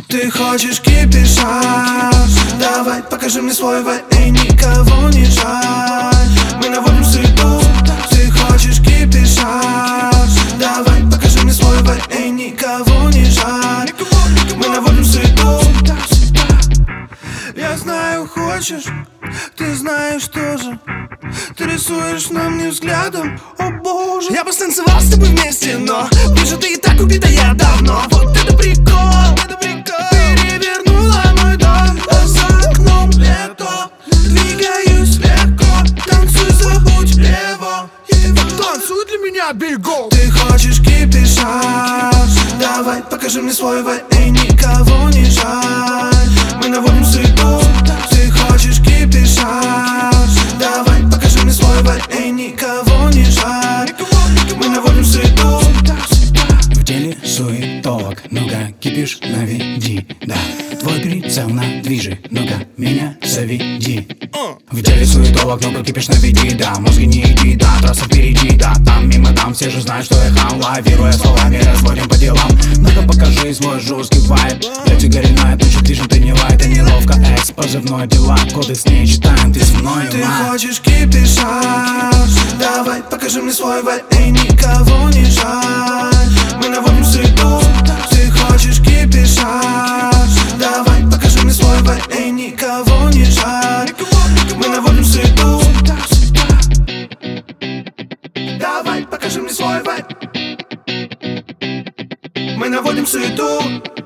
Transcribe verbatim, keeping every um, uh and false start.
Ты хочешь кипиша? Давай, покажи мне свой вайб, и никого не жаль. Мы наводим суету. Ты хочешь кипиша? Давай, покажи мне свой вайб, и никого не жаль. Мы наводим суету. Я знаю, хочешь, ты знаешь тоже. Ты рисуешь на мне взглядом, о боже. Я бы станцевал с тобой вместе, но вижу, ты и так убита, я давно. Вот это прикол, это прикол. Перевернула мой дом, а за окном лето. Двигаюсь легко, танцуй, забудь его. Танцуй для меня, бегом. Ты хочешь кипиша? Давай, покажи мне свой вайб, и никого не жаль. Мы наводим суету. Ты хочешь кипиша? Давай, покажи мне свой вайб, и никого не жаль. Мы наводим суету. В деле суетолог, ну-ка, кипиш, наведи, да. Твой прицел на движи, ну-ка, меня заведи. В деле суетолог, ну-ка, кипиш, наведи, да. Мозги не иди, да, трасса впереди, да. Там мимо, там все же знают, что я хам. Лавируя словами, разводим по делам. Ну-ка, покажи свой жесткий вайб. Я тигриная туча, движем, ты не лай, ты неловко. Экс, позывной дела, коды с ней читаем, ты со мной, Ты хочешь кипиша? Давай, покажи мне свой вайб, и никого не жаль. Мы наводим суету. Ты хочешь кипиша? Давай, покажи мне свой вайб, и никого не жаль. Мы наводим суету. Давай, покажи мне свой вайб. Мы наводим суету.